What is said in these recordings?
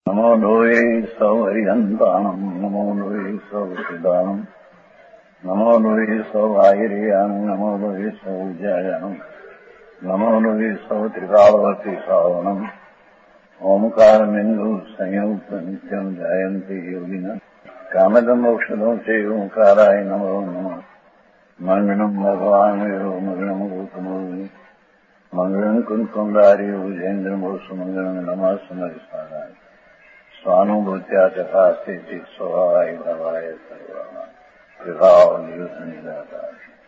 नमो लोये सौहरिहन्ताणम् नमो लोये सौसिदानम् नमो लोये सौभागिर्यानम् नमो लोये सौज्यायानम् नमो लोये सौत्रिकालवती सावनम् ओंकारमिन्दु संयुक्त नित्यम् जायन्ति योगिनः कामदम् औषधम् च ओंकाराय नमो नमः मङ्गलम् भगवान् वीरो मङ्गलम् गौतमोऽग्नि मङ्गलम् कुन्कुण्डारि भुजेन्द्रमोऽस्तु मङ्गलम् नमः समरिसाराय स्वानुभूत्या चकास्ते स्वभावाय भवाय सर्वाः विभाव नियुद्ध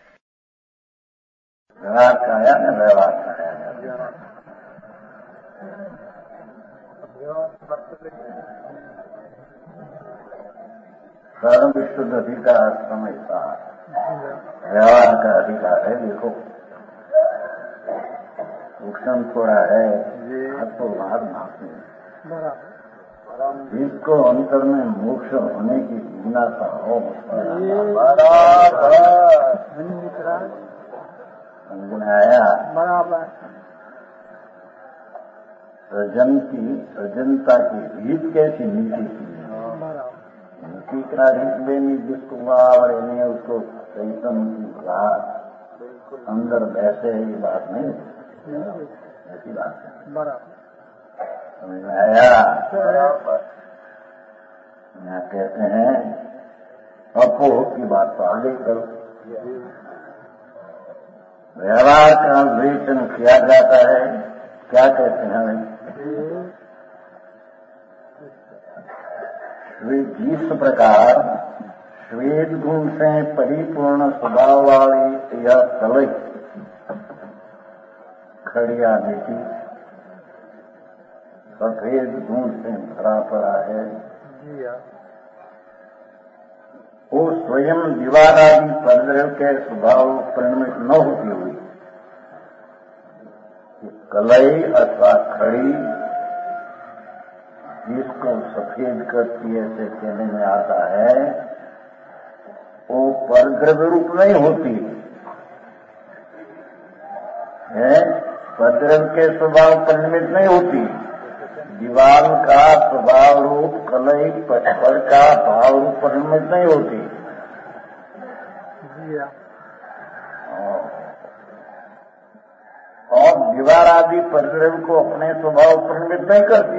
व्यवहार काया न व्यवहार काया सर्व विशुद्ध अधिकार समझता व्यवहार का अधिकार है। देखो वृक्षण थोड़ा है तो भाग नापने जिसको अंतर में मोक्ष होने की जिज्ञासा हो आया बराबर सृजनता की रीत कैसी नीति की नीति का रीत लेनी जिसको आवड़े नहीं उसको चैतन की बात अंदर बैसे ये बात नहीं ऐसी बात है बराबर समझ में आया। यहाँ कहते हैं अपोह की बात तो आगे करो। व्यवहार का विवेचन किया जाता है क्या कहते हैं जिस प्रकार श्वेत गुण से परिपूर्ण स्वभाव वाली यह तलई खड़िया बेटी सफेद गुण से भरा पड़ा है वो स्वयं दीवार आदि परद्रव के स्वभाव परिणमित न होती हुई कलई अथवा खड़ी जिसको सफेद करती ऐसे कहने में आता है वो परद्रव्य रूप नहीं होती है। परद्रव के स्वभाव परिणमित नहीं होती। दीवाल का स्वभाव रूप कलई पटपर का भाव रूप परिणमित नहीं होती। और दीवार आदि परिद्रव्य को अपने स्वभाव परिणमित नहीं करती।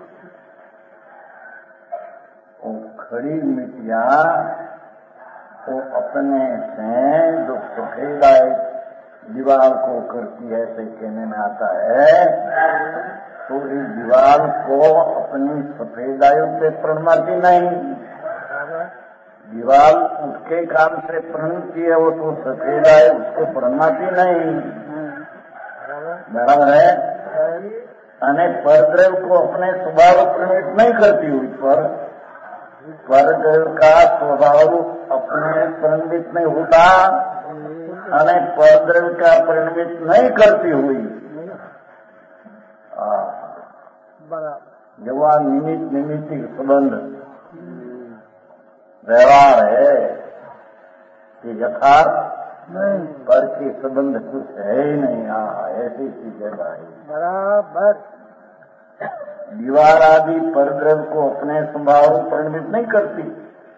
वो खड़ी मिट्टियां वो अपने से जो सफेदाई दीवार को करती है ऐसे कहने में आता है तो इस दीवार को अपनी सफेदाइयों से प्रणमाती नहीं। दीवार उसके काम से प्रणती है वो तो सफेदाई उसको प्रणमाती नहीं बराबर है। अने परद्रव को अपने स्वभाव प्रणित नहीं करती हुई पर परद्रव का स्वभाव अपने प्रणित नहीं होता अने परद्रव का परिणमित नहीं करती हुई जब वहाँ निमित्त संबंध व्यवहार है कि यथार्थ पर के संबंध कुछ है ही नहीं। ऐसी चीज है बराबर। दीवार आदि परद्रव को अपने स्वभाव परिणमित नहीं करती।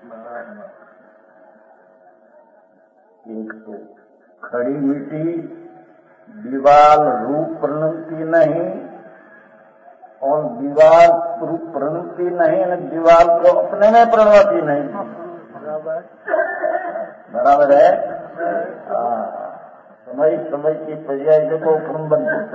एक तो खड़ी मिट्टी दीवार रूप प्रणति नहीं और दीवार रूप प्रणति नहीं दीवार को अपने में प्रणवाती नहीं बराबर है। समय की पर्याय देखो क्रम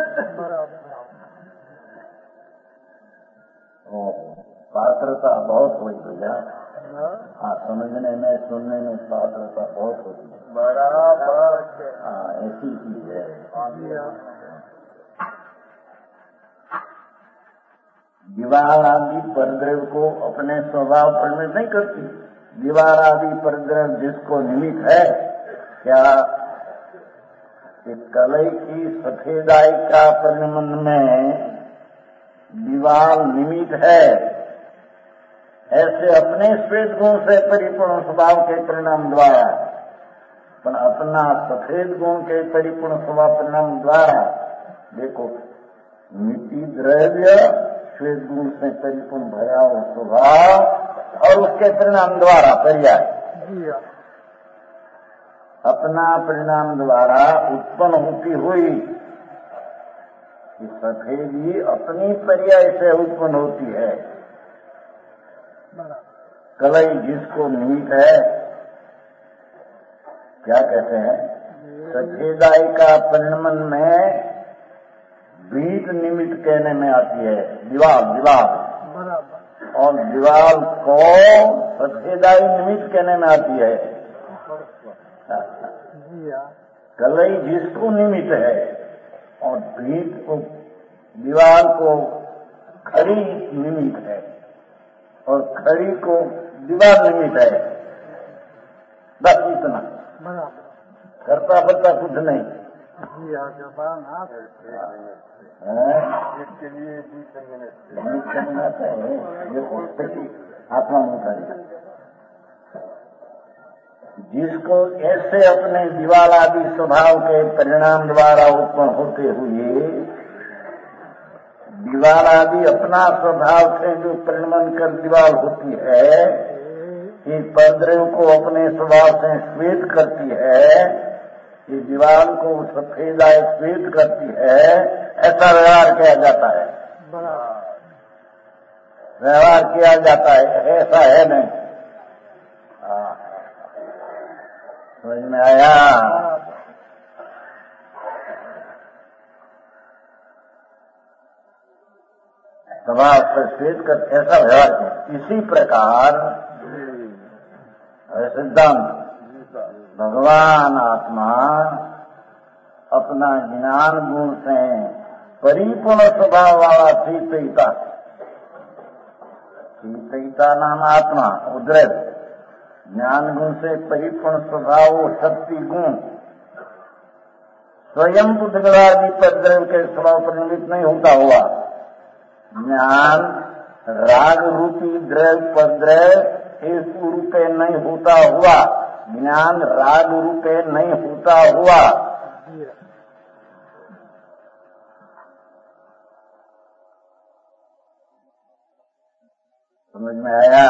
पात्रता बहुत हुई भैया। समझने में सुनने में पात्रता बहुत होती है बराबर। ऐसी चीज है। दीवार आदि परद्रव को अपने स्वभाव परिणमित नहीं करती। दीवार आदि परद्रव जिसको निमित्त है क्या कलई की सफेदाई का परिणमन में दीवार निमित्त है ऐसे अपने श्वेत गुण से परिपूर्ण स्वभाव के परिणाम द्वारा पर अपना सफेद गुण के परिपूर्ण स्वभाव परिणाम द्वारा देखो मिट्टी द्रव्य श्वेत गुण से परिपूर्ण भया हो स्वभाव और उसके परिणाम द्वारा पर्याय अपना परिणाम द्वारा उत्पन्न होती हुई सफेदी अपनी पर्याय से उत्पन्न होती है। कलई जिसको निमित्त है, क्या कहते हैं, सफेदाई का परिणमन में बीट निमित्त कहने में आती है, दीवाल और दीवाल को सफेदाई निमित्त कहने में आती है। कलई जिसको निमित्त है और बीट को दीवार को खड़ी निमित्त है और खड़ी को दीवार निमित्त है। बस इतना, करता बता कुछ नहीं। इसके लिए आत्मा में जिसको ऐसे अपने दीवाल आदि स्वभाव के परिणाम द्वारा उत्पन्न होते हुए दीवाल आदि अपना स्वभाव से जो परिणमन कर दीवाल होती है, इस परद्रव को अपने स्वभाव से श्वेत करती है, इस दीवाल को सफेदाई श्वेत करती है, ऐसा व्यवहार किया जाता है। व्यवहार किया जाता है, ऐसा है नहीं। समझ में आया? स्वभाव पर श्वेत कर ऐसा व्यवहार किया। इसी प्रकार सिद्धांत भगवान आत्मा अपना ज्ञान गुण से परिपूर्ण स्वभाव वाला शीतयिता नाम आत्मा उद्रव ज्ञान गुण से परिपूर्ण स्वभाव शक्ति गुण स्वयं बुद्धवादी परद्रव के स्वभाव पर निमित्त नहीं होता हुआ ज्ञान राग रूपी द्रव परद्रव इस रूपे नहीं होता हुआ, ज्ञान राग रूपे नहीं होता हुआ समझ में आया?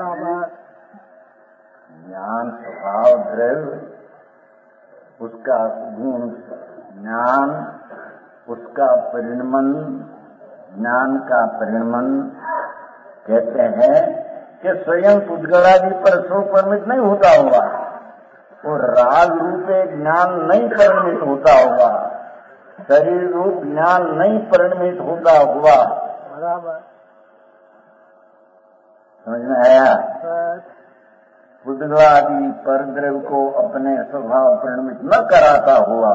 ज्ञान स्वभाव द्रव्य उसका गुण ज्ञान उसका परिणमन ज्ञान का परिणमन कहते हैं कि स्वयं पुद्गलादि पर स्वपरिमित नहीं होता होगा और राग रूपे ज्ञान नहीं परिणमित होता होगा, शरीर रूप ज्ञान नहीं परिणमित होता हुआ। समझ में आया? बुद्धवादी परद्रव को अपने स्वभाव परिणमित न कराता हुआ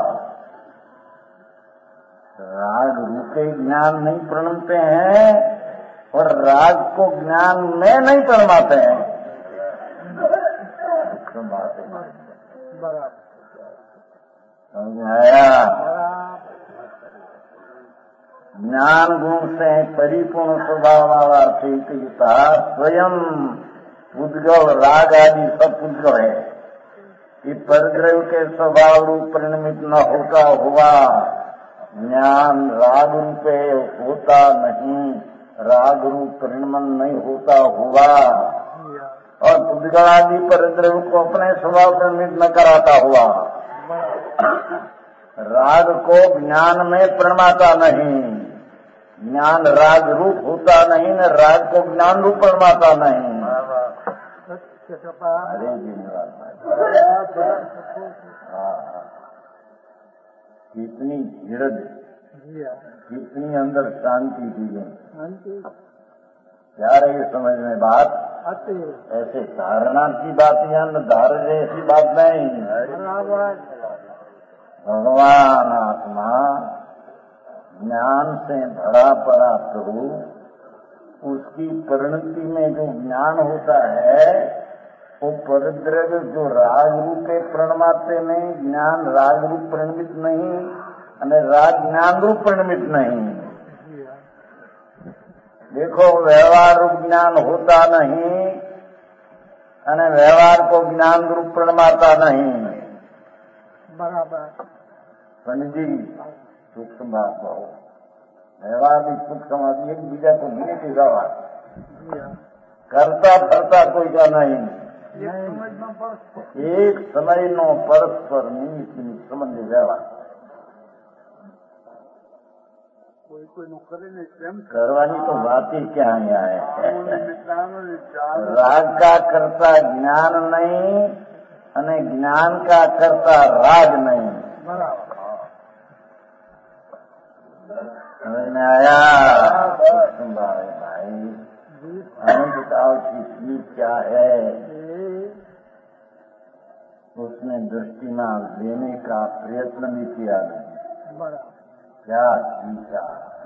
राग रूपे ज्ञान नहीं परिणमते हैं और राग को ज्ञान में नहीं परिणमाते हैं। समझ में आया? ज्ञान गुण से परिपूर्ण स्वभाव वाला चैतन्यता स्वयं उद्गल राग आदि सब पुद्गल है। कि परद्रव के स्वभाव रूप परिणमित न होता हुआ ज्ञान राग रूपे होता नहीं, राग रूप परिणमन नहीं होता हुआ और पुद्गल आदि परद्रव को अपने स्वभाव परिणमित न कराता हुआ राग को ज्ञान में परिणमाता नहीं, ज्ञान राग रूप होता नहीं न राग को ज्ञान रूप परिणमाता नहीं। अरे जी कितनी धीरज, कितनी अंदर शांति की गई। क्या रही समझ में बात? ऐसे धारणा की बात या न धारण ऐसी बात नहीं। भगवान आत्मा ज्ञान से भरा पड़ा स्वरूप उसकी परिणति में जो ज्ञान होता है वो परद्रव्य जो राग रूपे प्रणमाते नहीं, ज्ञान राग रूप परिणमित नहीं और राग ज्ञान रूप परिणमित नहीं। देखो व्यवहार रूप ज्ञान होता नहीं और व्यवहार को ज्ञान रूप प्रणमाता नहीं। बराबर पंडित जी सूक्ष्म बात हो व्यवहार भी सुख समाधि एक बीजा को मिले के व्यवहार करता फरता कोई का नहीं, एक समय नो परस्पर निमित्त संबंध व्यवहार कोई नो करे ने केम करवानी तो बात ही क्या यहाँ है। राग का करता ज्ञान नहीं અને જ્ઞાન का करता राग नहीं। समझ में आया? भाई अनंतकाल की चीज क्या है, उसने दृष्टिमान देने का प्रयत्न भी किया नहीं। क्या सीखा?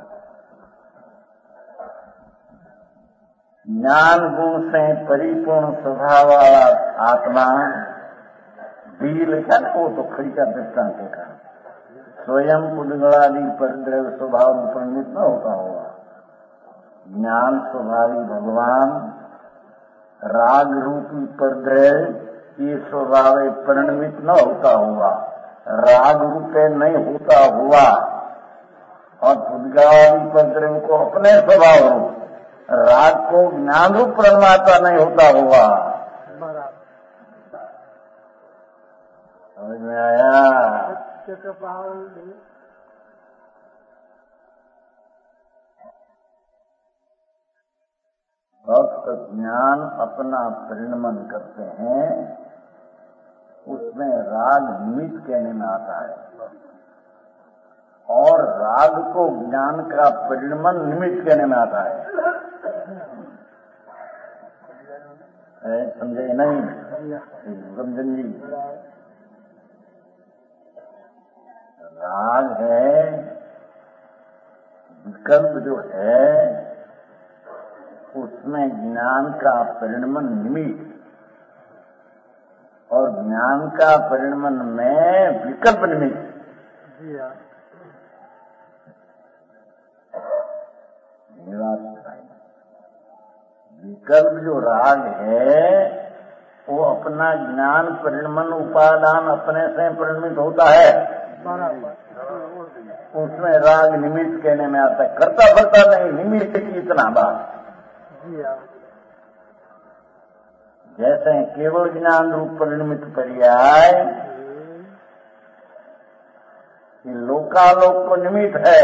ज्ञान गुण से परिपूर्ण स्वभाव वाला आत्मा बील क्या वो तो खड़ी का दृष्टांत देखा, स्वयं उद्गलादि परिद्रव स्वभाव परिणित न होता होगा। ज्ञान स्वभावी भगवान राग रूपी परिद्रव ये स्वभाव परिणमित न होता होगा, राग रूपे नहीं होता हुआ और उद्गलादि परिद्रव को अपने स्वभाव रूप राग को ज्ञान रूप परमात्मा नहीं होता हुआ। समझ में आया? भक्त ज्ञान अपना परिणमन करते हैं, उसमें राग निमित्त कहने में आता है और राग को ज्ञान का परिणमन निमित्त कहने में आता है। समझे नहीं? समझन जी, राग है विकल्प जो है उसमें ज्ञान का परिणमन निमित्त और ज्ञान का परिणमन में विकल्प निमित्त। विकल्प जो राग है वो अपना ज्ञान परिणमन उपादान अपने से परिणमित होता है, उसमें राग निमित्त कहने में आता है। करता फरता नहीं, निमित्त की इतना बात। जैसे केवल ज्ञान रूप परिणमित पर्याय लोकालोक को निमित्त है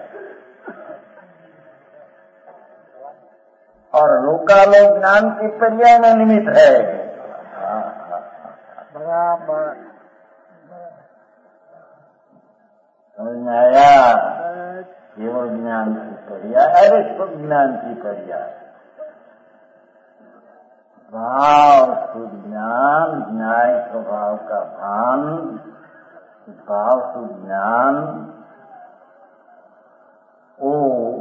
और लोकालोक ज्ञान की पर्याय में निमित्त है। बराबर समझ में आया? केवल ज्ञान की पर्याय, अरे शुद्ध ज्ञान की पर्याय, भाव शुद्ध ज्ञान, न्याय स्वभाव का भान, भाव शुद्ध ज्ञान ओ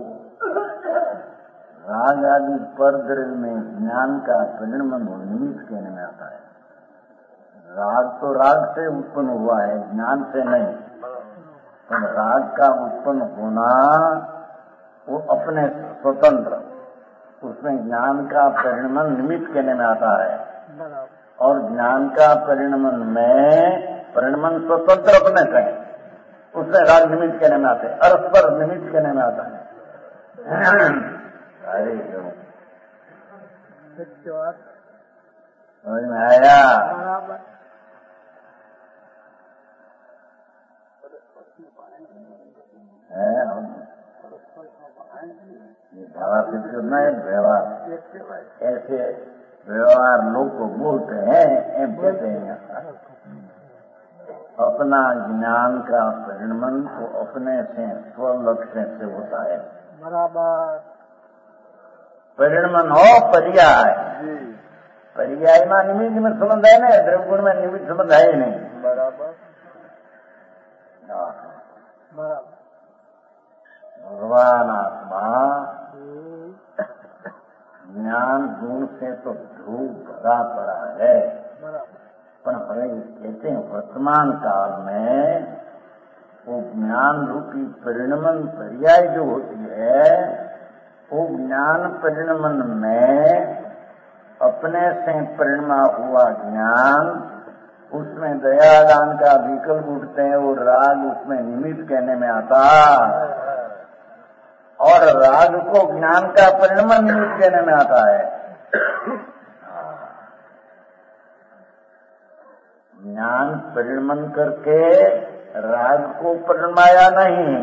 राग आदि परद्रव्य में ज्ञान का परिणमन निमित्त कहने में आता है। राग तो राग से उत्पन्न हुआ है, ज्ञान से नहीं। पर राग का उत्पन्न होना वो अपने स्वतंत्र, उसमें ज्ञान का परिणमन निमित्त कहने में आता है और ज्ञान का परिणमन में परिणमन स्वतंत्र अपने से, उसमें राग निमित्त कहने में आते हैं, परस्पर निमित्त कहने में आता है। अरे समझ में आया? व्यवहार ऐसे व्यवहार लोग को बोलते हैं, कहते हैं अपना ज्ञान का परिणमन तो अपने से स्वलक्ष्य से होता है। बराबर परिणमन हो पर्याय, पर्याय में निमित्त में संबंध है ना, द्रव्य गुण में निमित्त संबंध है ही नहीं। बराबर भगवान आत्मा ज्ञान गुण से तो ध्रुव भरा पड़ा है, पर हमें कहते हैं वर्तमान काल में वो ज्ञान रूपी परिणमन पर्याय जो होती है, वो ज्ञान परिणमन में अपने से परिणमा हुआ ज्ञान, उसमें दयादान का विकल्प उठते हैं, वो राग उसमें निमित्त कहने में आता। और राग को ज्ञान का परिणमन निमित्त कहने में आता है। ज्ञान परिणमन करके राग को परिणमाया नहीं,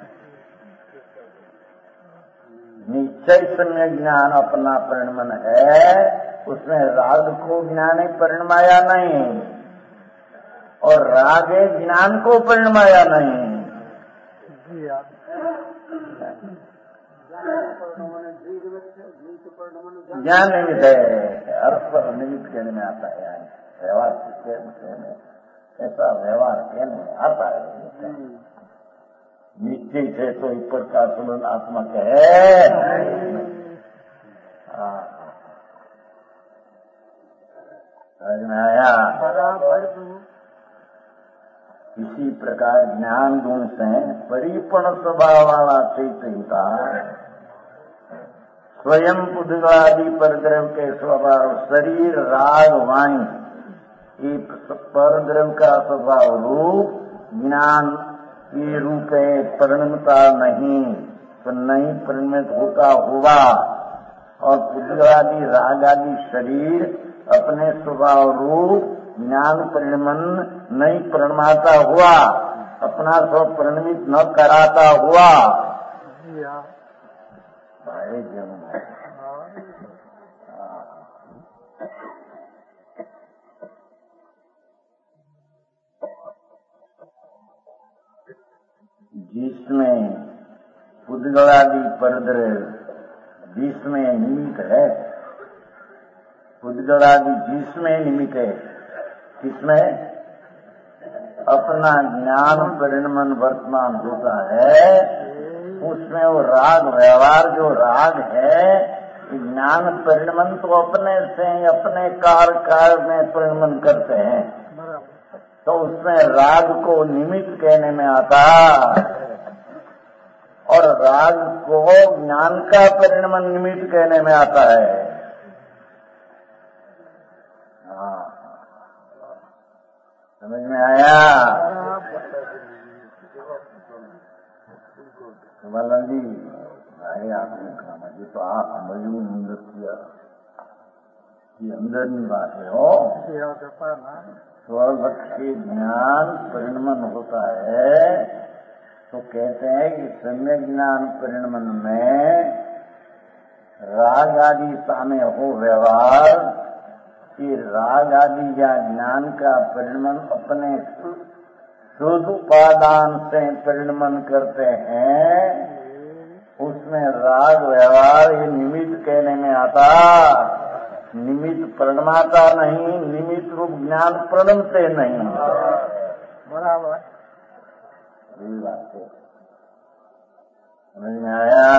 निश्चय समय ज्ञान अपना परिणमन है, उसमें राग को ज्ञान ही परिणमाया नहीं और राग ज्ञान को परिणमाया नहीं। ज्ञान निमित्त है, अर्थ पर निमित्त कहने में आता है। व्यवहार ऐसा व्यवहार कहने में आता है। निश्चय से तो ऊपर का तुलनात्मक है। समझ में आया? इसी प्रकार ज्ञान गुण से परिपूर्ण स्वभाव वाला चैतन्यता स्वयं पुद्गलादि परद्रव्य के स्वभाव शरीर राग वाणी एक परद्रव्य का स्वभाव रूप ज्ञान ये रूप है, परिणमता नहीं तो नहीं परिणमित होता हुआ और पुद्गलादि राग आदि शरीर अपने स्वभाव रूप ज्ञान परिणमन नहीं परिणमाता हुआ, अपना स्व परिणमित न कराता हुआ भाई जन्म जिसमें पुद्गलादि परद्रव्य जिसमें निमित्त है, पुद्गलादि जिसमें निमित्त है, किसमें अपना ज्ञान परिणमन वर्तमान होता है, उसमें वो राग व्यवहार जो राग है ज्ञान परिणमन तो अपने से अपने काल में परिणमन करते हैं, तो उसमें राग को निमित्त कहने में आता और राग को ज्ञान का परिणमन निमित्त कहने में आता है। समझ में आया? बालन जी भाई आपने कहा मुझे तो आप मजबूर अंदर किया, ये अंदर नहीं बात है हो। स्वलक्ष के ज्ञान परिणमन होता है तो कहते हैं कि सम्यक ज्ञान परिणमन में राग आदि सामने हो व्यवहार कि राग आदि या ज्ञान का परिणमन अपने शुद्ध उपादान से परिणमन करते हैं, उसमें राग व्यवहार ये निमित्त कहने में आता। निमित्त परिणमाता नहीं, निमित्त रूप ज्ञान परिणमते नहीं। बराबर यही बात है। समझ में आया?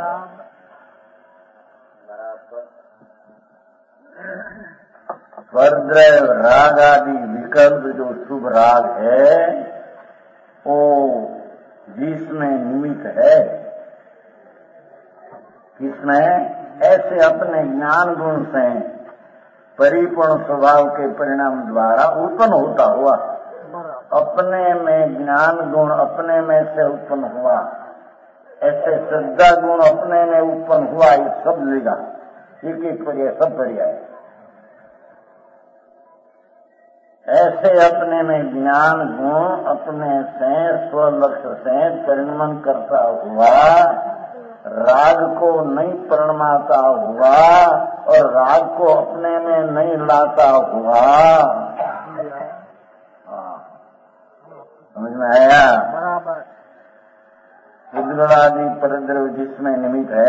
परद्रव्य राग आदि विकल्प जो शुभ राग है वो जिसमें निमित्त है, किसमें ऐसे अपने ज्ञान गुण से परिपूर्ण स्वभाव के परिणाम द्वारा उत्पन्न होता हुआ, अपने में ज्ञान गुण अपने में से उत्पन्न हुआ, ऐसे श्रद्धा गुण अपने में उत्पन्न हुआ, ये सब लेगा एक एक पर्याय सब पर्याय ऐसे अपने में ज्ञान गुण अपने से स्वलक्ष्य से परिणमन करता हुआ, राग को नहीं परिणमाता हुआ और राग को अपने में नहीं लाता हुआ। समझ में आया? बराबर। पुद्गलादि परद्रव्य जिसमें निमित्त है,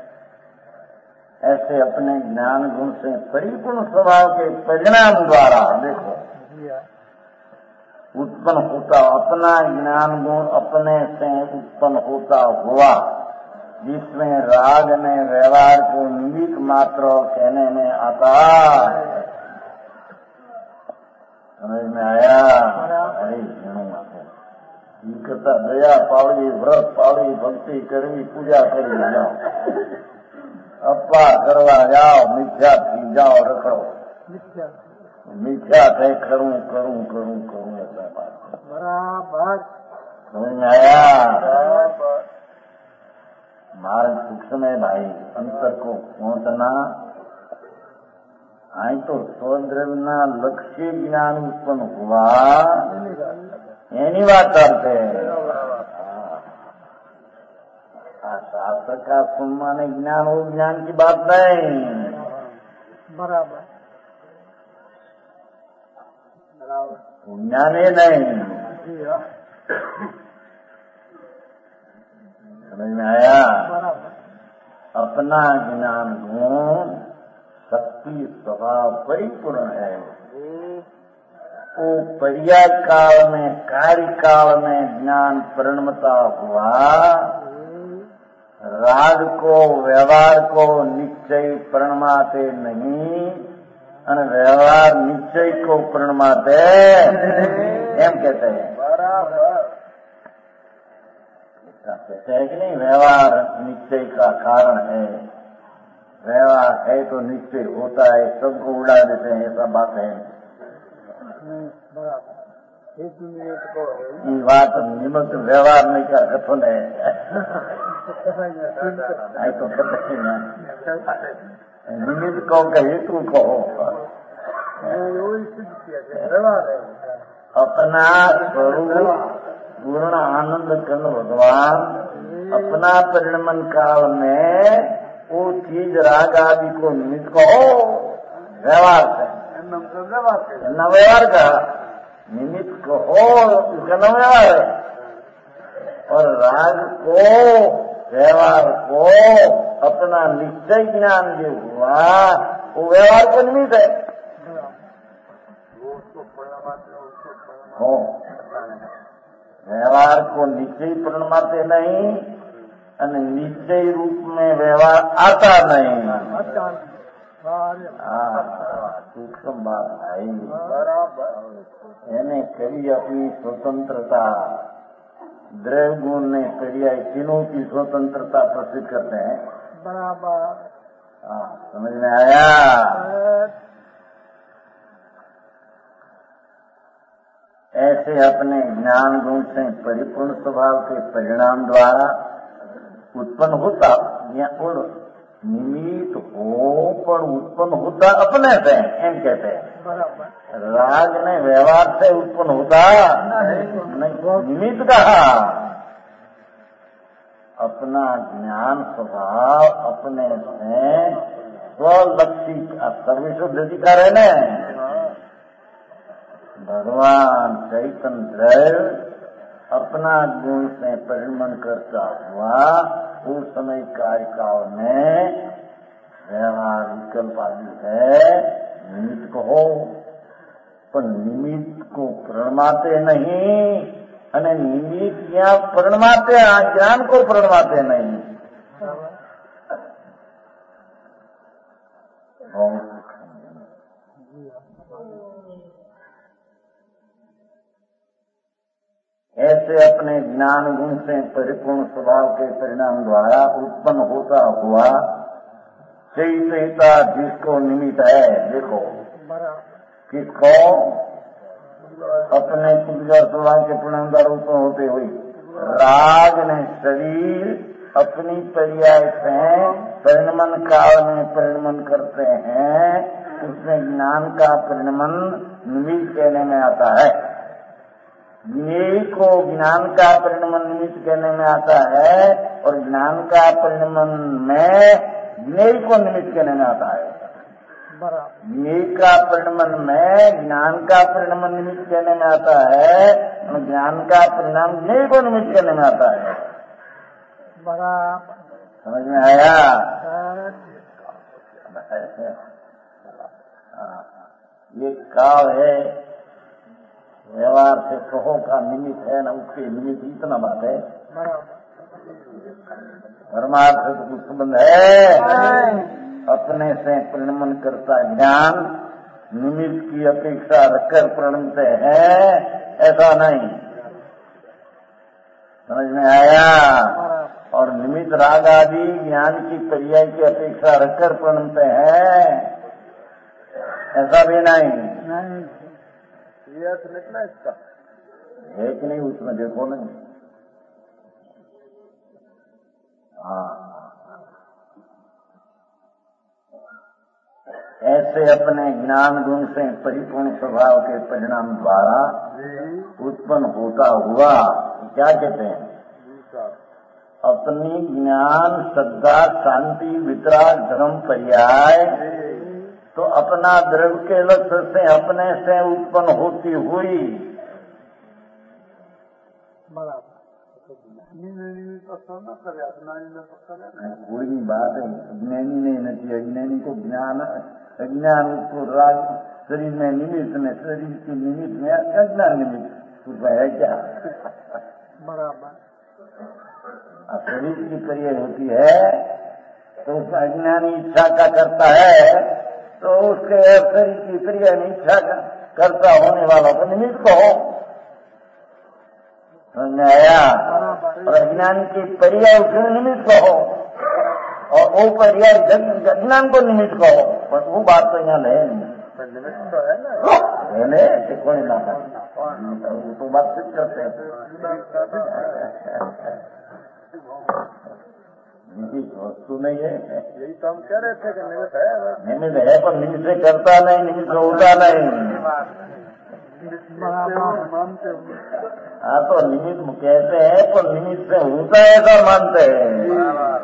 ऐसे अपने ज्ञान गुण से परिपूर्ण स्वभाव के परिणाम द्वारा देखो उत्पन्न होता, अपना ज्ञान गुण अपने से उत्पन्न होता हुआ, जिसमें राग ने व्यवहार को निमित्त मात्र कहने में आता। समझ में आया? अरे कथा दया पावड़ी व्रत पावड़ी भक्ति करवी पूजा करी जाओ, अप्पा करवा जाओ, मिथ्या थी जाओ रखो, मिथ्या थे करूं ऐसा बात बराबर। समझ में आया? मार्ग सूक्ष्म है भाई, अंतर को पहुंचना। आई तो स्वद्रव्य लक्ष्य ज्ञान उत्पन्न हुआ, एनी बात करते शास्त्र का सुनने ज्ञान हो, ज्ञान की बात नहीं। बराबर ज्ञान ही नहीं। समझ में आया? अपना ज्ञान गुण शक्ति स्वभाव परिपूर्ण है। वो पर्याय काल में, कार्य काल में ज्ञान परिणमता हुआ। राग को, व्यवहार को निश्चय परिणमाते नहीं, और व्यवहार निश्चय को परिणमाते एम कहते हैं। कहते हैं कि नहीं, व्यवहार निश्चय का कारण है। व्यवहार है तो निश्चय होता है, सबको उड़ा देते हैं, ऐसा बात है। ये बात निमित्त व्यवहार नहीं का कथन है। तो कहते हैं निमित्त को हेतु कहो। अपना स्वरूप पूर्ण आनंद कर्ण भगवान अपना परिणमन काल में वो चीज राग आदि को निमित्त कहो, व्यवहार है न, व्यवहार का निमित्त कहो, इसका न व्यवहार है। और राग को, व्यवहार को अपना निश्चय ज्ञान जो हुआ वो व्यवहार को निमित्त है। व्यवहार को निश्चय परिणमाते नहीं, और निश्चय रूप में व्यवहार आता नहीं। सूक्ष्म बात है। એને કરી अपनी स्वतंत्रता, द्रव्य गुण ने करिया तीनों की स्वतंत्रता प्रसिद्ध करते हैं। बराबर। समझ में आया? ऐसे अपने ज्ञान गुण से परिपूर्ण स्वभाव के परिणाम द्वारा उत्पन्न होता, निमित्त हो पर उत्पन्न होता अपने से, एम कहते हैं। राग ने व्यवहार से उत्पन्न होता नहीं, निमित्त कहा। अपना ज्ञान स्वभाव अपने से स्वलक्षी सर्वविशुद्ध अधिकार है न। भगवान चैतन्य अपना गुण से परिणमन करता हुआ उस समय कार्यकाल में व्यवहार विकल्प आदि है, निमित्त को हो, पर निमित्त को परिणमाते नहीं, અને નિમિત્ત જ્યાં પરિણમાતે જ્ઞાન को परिणमाते नहीं। ऐसे अपने ज्ञान गुण से परिपूर्ण स्वभाव के परिणाम द्वारा उत्पन्न होता हुआ चैतन्यता जिसको निमित्त है, देखो किसको, अपने पुद्गल स्वभाव के परिणाम द्वारा उत्पन्न होते हुए राग ने शरीर अपनी पर्याय से परिणमन काल में परिणमन करते हैं, उसमें ज्ञान का परिणमन निमित्त कहने में आता है। ज्ञेय को ज्ञान का परिणमन निमित्त कहने में आता है, और ज्ञान का परिणमन में ज्ञेय को निमित्त कहने में आता है। ज्ञेय का परिणमन में ज्ञान का परिणमन निमित्त कहने में आता है, और ज्ञान का परिणाम ज्ञेय को निमित्त कहने में आता है। समझ में आया? ये काल है, व्यवहार से कहो का निमित्त है ना, उसके निमित्त इतना बात है। परमार्थ से कुछ संबंध है? अपने से परिणमन करता ज्ञान निमित्त की अपेक्षा रखकर परिणमते हैं, ऐसा नहीं। समझ में आया? और निमित्त राग आदि ज्ञान की पर्याय की अपेक्षा रखकर परिणमते हैं, ऐसा भी नहीं। निकला इसका है कि नहीं, उसमें देखो नहीं। ऐसे अपने ज्ञान गुण से परिपूर्ण स्वभाव के परिणाम द्वारा उत्पन्न होता हुआ क्या कहते हैं? अपनी ज्ञान, श्रद्धा, शांति, वितराग, धर्म, पर्याय तो अपना द्रव्य के लक्ष्य से अपने से उत्पन्न होती हुई कोई बात है। अज्ञानी नहीं नती, अज्ञानी को ज्ञान, अज्ञान उसको राग शरीर में निमित्त में, शरीर के निमित्त में अज्ञान निमित्त है क्या? बराबर। शरीर की क्रिया होती है तो उसमें अज्ञानी इच्छा का करता है तो उसके शरीर की क्रिया में इच्छा करता होने वाला तो निमित्त कहो, समझ में आया? और अज्ञान की पर्याय उसमें निमित्त कहो और वो पर्याय अज्ञान को निमित्त कहो, बस वो बात तो यहाँ है नहीं। कोई ना वो तो बात सिद्ध करते हैं। वस्तु नहीं है, यही तो हम कह रहे थे कि निमित्त है। निमित्त है पर निमित्त से करता नहीं, निमित्त से होता नहीं। मानते हाँ तो निमित्त कहते हैं पर निमित्त से होता है ऐसा मानते हैं।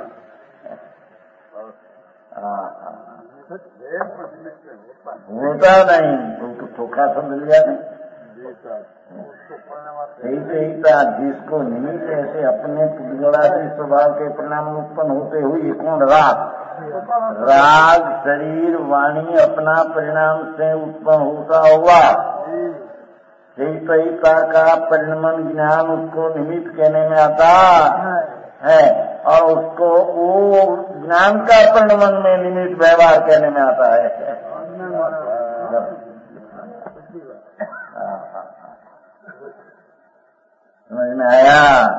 होता नहीं तो धोखा समझ लिया नहीं। जिसको निमित्त ऐसे अपने पुद्गलादि स्वभाव के परिणाम उत्पन्न होते हुए कौन राग शरीर वाणी अपना परिणाम से उत्पन्न होता हुआ चैतयिता का परिणमन ज्ञान उसको निमित्त कहने में आता है और उसको वो ज्ञान का परिणमन में निमित्त व्यवहार कहने में आता है। समझ में आया?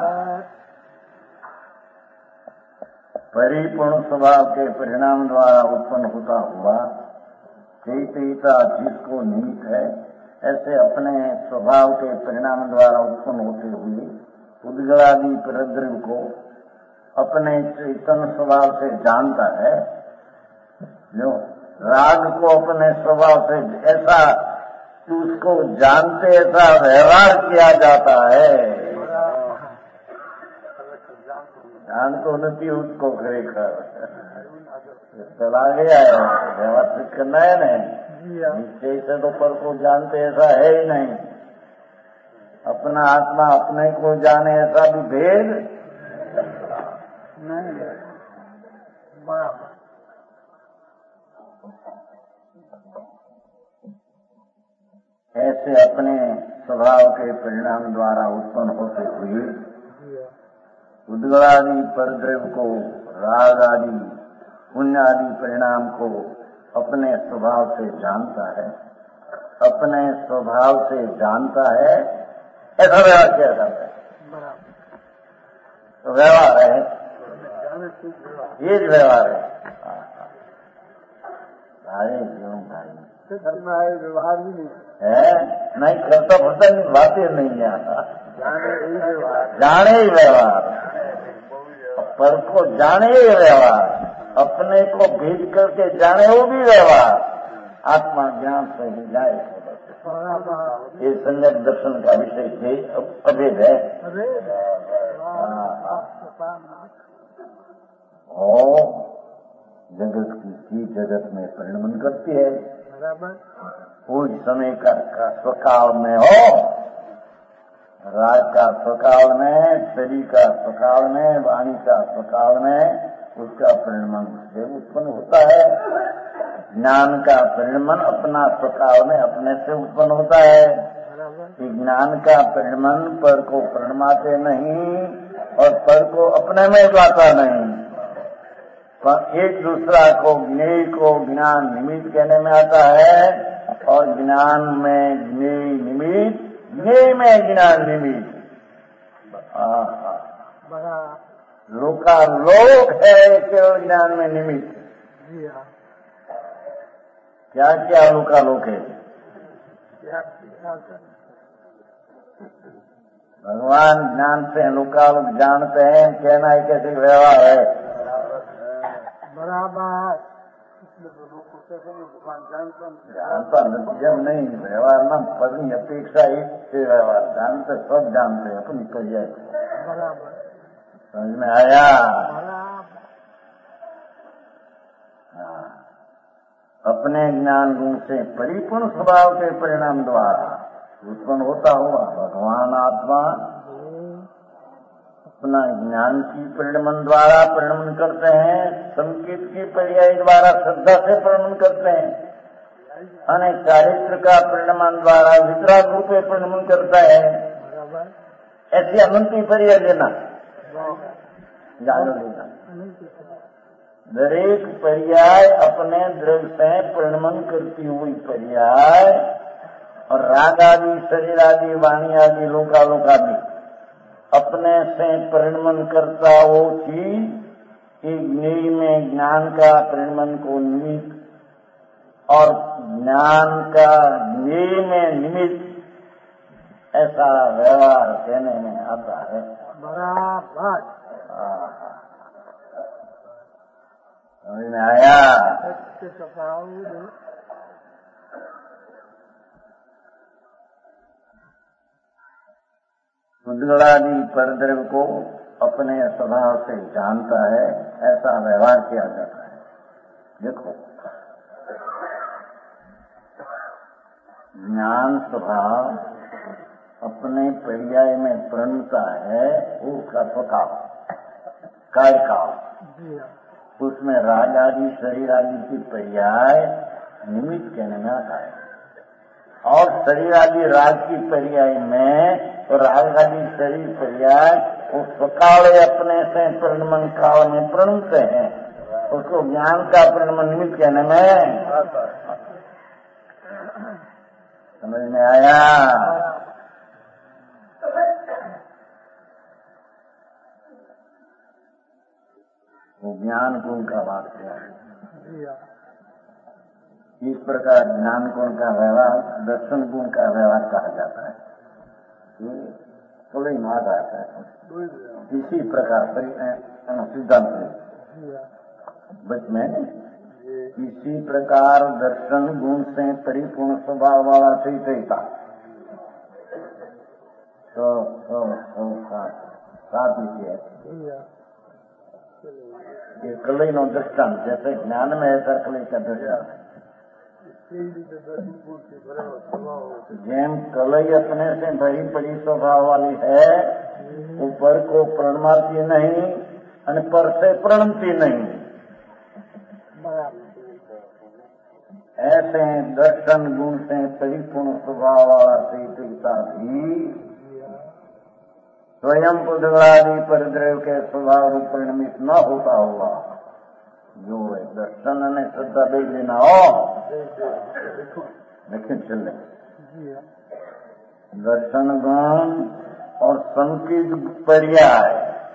परिपूर्ण स्वभाव के परिणाम द्वारा उत्पन्न होता हुआ चैतयिता जिसको निमित्त है ऐसे अपने स्वभाव के परिणाम द्वारा उत्पन्न होते हुए उद्गलादि परद्रव्य को अपने चैतन्य स्वभाव से जानता है। जो राग को अपने स्वभाव से ऐसा उसको जानते ऐसा व्यवहार किया जाता है। जान तो नहीं उसको खरेखर चला गया है, व्यवहार ठीक करना है नहीं। निश्चय से तो पर को जानते ऐसा है ही नहीं। अपना आत्मा अपने को जाने ऐसा भी भेद नहीं। ऐसे अपने स्वभाव के परिणाम द्वारा उत्पन्न होते हुए उद्गलादि परद्रव्य को राग आदि पुण्य आदि परिणाम को अपने स्वभाव से जानता है, अपने स्वभाव से जानता है, ऐसा व्यवहार किया जाता है। तो व्यवहार है, ये व्यवहार है। भाई क्यों भाई व्यवहार भी नहीं है, नहीं करता फरता नहीं, बातें नहीं आता, जाने ही व्यवहार, पर को जाने ही व्यवहार, अपने को भेद करके जाने वो भी व्यवहार, आत्मा ज्ञान से ही जाए। ये संयम दर्शन का विषय थे, अभेद है। और जगत की चीज जगत में परिणमन करती है। कोई समय का स्वकाल में हो, राग का स्वकाल में, शरीर का स्वकाल में, वाणी का स्वकाल में उसका परिणमन से उत्पन्न होता है। ज्ञान का परिणमन अपना स्वकाल में अपने से उत्पन्न होता है। ज्ञान का परिणमन पर को परिणमाते नहीं और पर को अपने में लाता नहीं, पर एक दूसरा को ज्ञेय को ज्ञान निमित्त कहने में आता है और ज्ञान में ज्ञेय निमित्त, ज्ञेय में ज्ञान निमित्त। लोकालोक है केवल ज्ञान में निमित्त। क्या क्या लोकालोक है? भगवान जानते हैं, लोकालोक जानते हैं, कहना है कैसे व्यवहार है। बराबर भगवान जानता जब नहीं व्यवहार ना पत्नी अपेक्षा एक से व्यवहार जानते, सब जानते हैं अपनी करिया। बराबर समझ में आया? हाँ, अपने ज्ञान गुण से परिपूर्ण स्वभाव के परिणाम द्वारा उत्पन्न होता हुआ भगवान आत्मा अपना ज्ञान की परिणमन द्वारा परिणमन करते हैं, संकेत की पर्याय द्वारा श्रद्धा से परिणमन करते हैं, अनेक चारित्र का परिणमन द्वारा वितराग रूप में परिणमन करता है। ऐसी अनंती पर्याय लेना, जान लेना। दरेक पर्याय अपने द्रव्य से परिणमन करती हुई पर्याय और राग आदि, शरीर आदि, वाणी आदि, लोकालोक आदि अपने से परिणमन करता वो चीज ज्ञेय में ज्ञान का परिणमन को निमित्त और ज्ञान का ज्ञेय में निमित्त ऐसा व्यवहार कहने में आता है। बराबर समझ में आया? उद्गलादि परद्रव्य को अपने स्वभाव से जानता है, ऐसा व्यवहार किया जाता है। देखो, ज्ञान स्वभाव अपने पर्याय में प्रणता है, उसका स्वभाव काय का, उसमें राग आदि, शरीर आदि की पर्याय निमित्त कहने में आता है, और शरीर आदि राग की पर्याय में तो राग आदि शरीर पर्याय उस स्वकाल अपने से परिणमन काल में प्रणते हैं, उसको ज्ञान का परिणमन निमित्त कहने में समझ में आया? वो ज्ञान गुण का वाक्य है। इस प्रकार ज्ञान गुण का व्यवहार दर्शन गुण का व्यवहार कहा जाता है। ये थोड़ा ही मार्ग आता है। इसी प्रकार सिद्धांत में इसी प्रकार दर्शन गुण से परिपूर्ण स्वभाव वाला चैतन्य तो साथ है। ये कलई नो दृष्टांत, जैसे ज्ञान में है कलई का दृष्टांत। जेम कलई अपने से भरी पड़ी स्वभाव वाली है, ऊपर को प्रणमाती नहीं और पर से प्रणमती नहीं। ऐसे दर्शन गुण से परिपूर्ण स्वभाव वाला चैतन्य भी स्वयं उद्गलादि परद्रव्य के स्वभाव रूप परिणमित न होता होगा। जो है दर्शन ने श्रद्धा देख लेना हो, लेकिन चले दर्शन गुण और संकीत पर्याय,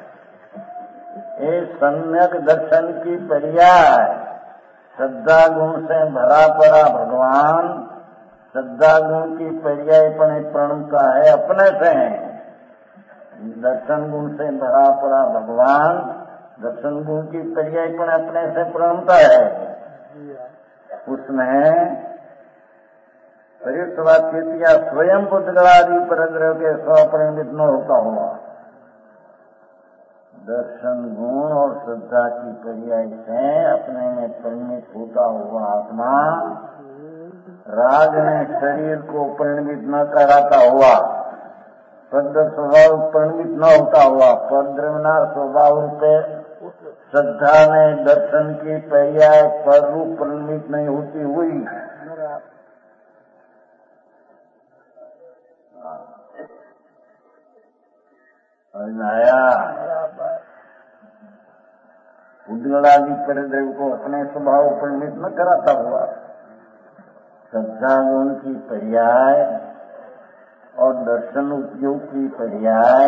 ये सम्यक दर्शन की पर्याय श्रद्धा गुण से भरा पड़ा भगवान, श्रद्धा गुण की पर्याय प्रणता है अपने से। दर्शन गुण से भरा पड़ा भगवान दर्शन गुण की पर्याय अपने से प्रणता है। उसमें प्रयुक्त वाक्य किया स्वयं बुद्धगणादि परद्रव्य के स्वपरिणमित न होता हुआ दर्शन गुण और श्रद्धा की पर्याय से अपने में परिणमित होता हुआ आत्मा राग ने शरीर को परिणमित न कराता हुआ, पद्र स्वभाव परिणमित न होता हुआ, पद्रवना स्वभाव रूपे श्रद्धा ने दर्शन की पर्याय पर रूप परिणमित नहीं होती हुई आया उद्गलादि परद्रव्य को अपने स्वभाव परिणमित न कराता हुआ श्रद्धा गुण की पर्याय और दर्शन उपयोग की पर्याय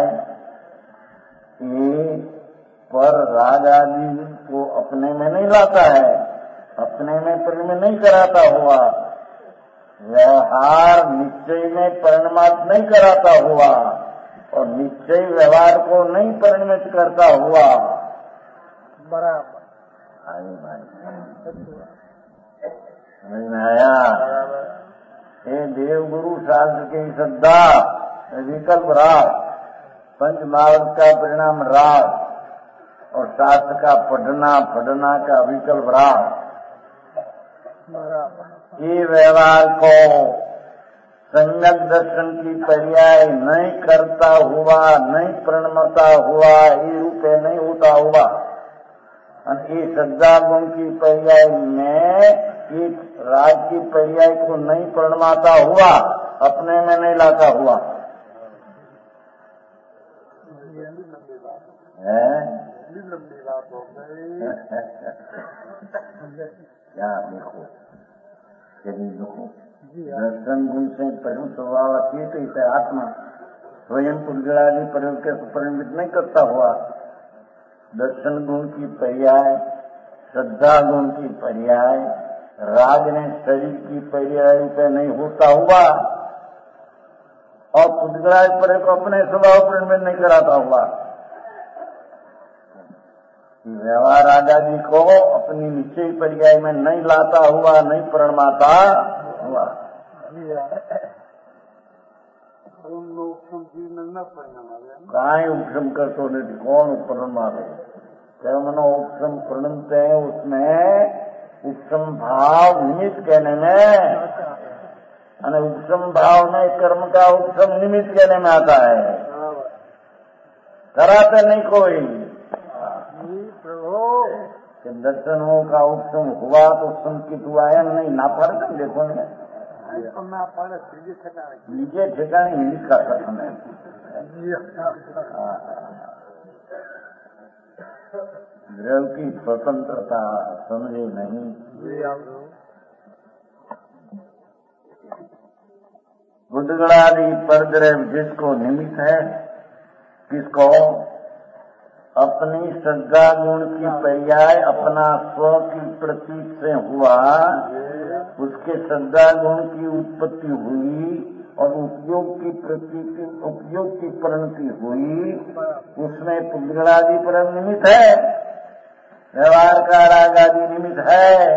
पर राग आदि को अपने में नहीं लाता है, अपने में परिणमित नहीं कराता हुआ, व्यवहार निश्चय में परिणमित नहीं कराता हुआ और निश्चय व्यवहार को नहीं परिणमित करता हुआ। बराबर। समझ में आया? ये देवगुरु शास्त्र की श्रद्धा विकल्प राग, पंच महावत का परिणाम राग और शास्त्र का पढ़ना का विकल्प राग। ये व्यवहार को संगत दर्शन की पर्याय नहीं करता हुआ, नहीं प्रणमता हुआ, ये रूपे नहीं होता हुआ, ये श्रद्धा गुण की पर्याय में एक राग की पर्याय को नहीं प्रणमाता हुआ, अपने में नहीं लाता हुआ है। क्या देखो, यदि देखो दर्शन गुण से परम स्वभाव अतीत इसे आत्मा स्वयं पुद्गलादि परम के परिणमित नहीं करता हुआ, दर्शन गुण की पर्याय, श्रद्धा गुण की पर्याय, राग ने शरीर की पर्याय पे नहीं होता हुआ और पुद्गलादि पर को अपने स्वभाव परिणमित नहीं कराता हुआ, व्यवहार आदि को अपनी निश्चय पर्याय में नहीं लाता हुआ, नहीं प्रणमाता हुआ। कहीं उपशम कर तो नहीं, कौन प्रणमावे? क्या मनो उपशम प्रणमते हैं, उसमें उपशम भाव निमित्त कहने में, उपशम भाव में कर्म का उपशम निमित्त कहने में आता है, कराते नहीं कोई। दर्शनों का उपशम हुआ तो संकित हुआ है नहीं, ना फर्क देखो नीचे ठिकाने नहीं का कथन है। द्रव की स्वतंत्रता समझे नहीं। बुद्धगणादि परद्रव जिसको निमित्त है, किसको? अपनी श्रद्धा गुण की पर्याय अपना स्व की प्रतीक से हुआ, उसके श्रद्धा गुण की उत्पत्ति हुई और उपयोग की प्रतीक, उपयोग की परिणति हुई, उसमें पुद्गलादि परम निमित्त है, व्यवहार का राग आदि निमित्त है।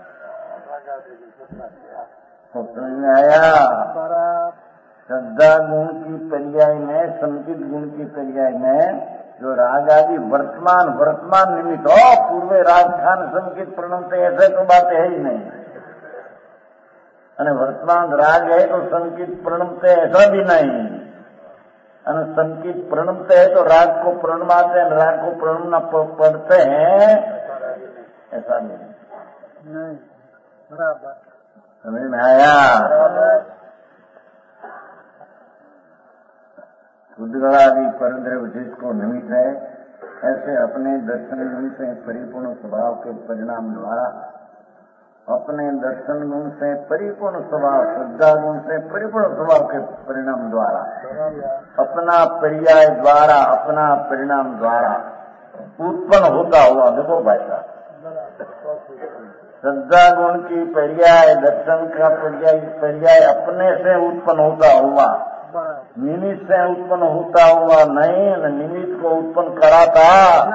समझ में आया? श्रद्धा गुण की पर्याय में, संकित गुण की पर्याय में जो राग आदि वर्तमान निमित्त हो, पूर्वे राग खान संकित प्रणमते, ऐसे तो बात है ही नहीं। वर्तमान राग है तो संकित प्रणमते, ऐसा भी नहीं। संकित प्रणमते है तो राग को प्रणमाते हैं, राग को प्रणमना पढ़ते हैं, ऐसा नहीं। बराबर। समझ में आया? बुद्धगणादि परद्रव जिसको निमित्त है, ऐसे अपने दर्शन गुण से परिपूर्ण स्वभाव के परिणाम द्वारा, अपने दर्शन गुण से परिपूर्ण स्वभाव, श्रद्धा गुण से परिपूर्ण स्वभाव के परिणाम द्वारा, अपना पर्याय द्वारा, अपना परिणाम द्वारा उत्पन्न होता हुआ, देखो भाई साहब, श्रद्धा गुण की पर्याय, दर्शन का पर्याय अपने से उत्पन्न होता हुआ, निमित्त से उत्पन्न होता हुआ नहीं, निमित्त को उत्पन्न कराता।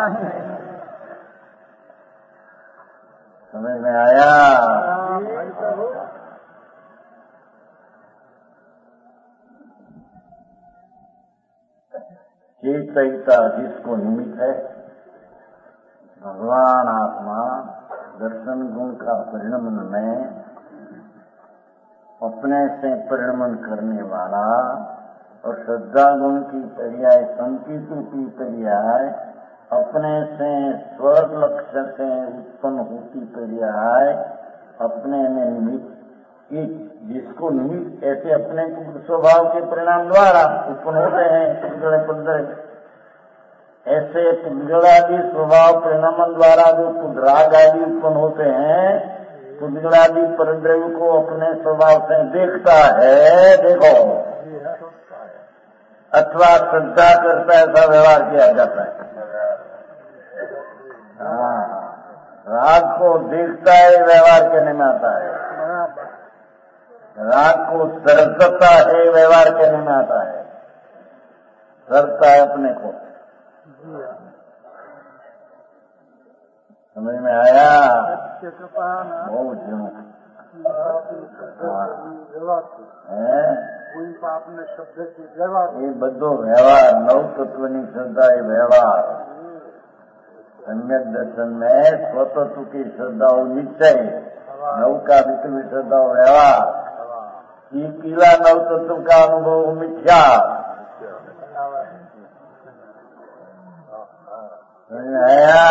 समझ में आया? चेतयिता जिसको निमित्त है, भगवान आत्मा दर्शन गुण का परिणमन में अपने से परिणमन करने वाला और श्रद्धा गुण की पर्याय, संकित की पर्याय, अपने से स्वर्ग लक्ष्य से उत्पन्न होती पर्याय, अपने में निमित्त, जिसको निमित्त ऐसे अपने स्वभाव के परिणाम द्वारा उत्पन्न होते हैं। ऐसे पुद्गलादि स्वभाव परिणाम द्वारा जो राग आदि उत्पन्न होते हैं, पुद्गलादि परद्रव्य को अपने स्वभाव से देखता है, देखो, अथवा श्रद्धा करता है, ऐसा व्यवहार किया जाता है। राग को देखता है, व्यवहार करने में आता है। राग को सरसता है, व्यवहार करने में आता है। करता है अपने को। जी हाँ। समझ में आया? व्यवहार बहुत जूं कोई आपने शब्द की व्यवहार ये બધો વ્યવહાર નવ તત્વની શ્રદ્ધા એ વ્યવહાર सम्यक दर्शन में स्वतत्व की श्रद्धाओं निश्चय नव का विकल्प श्रद्धाओं व्यवहार ये पीला नव तत्व का अनुभव मिथ्या। आया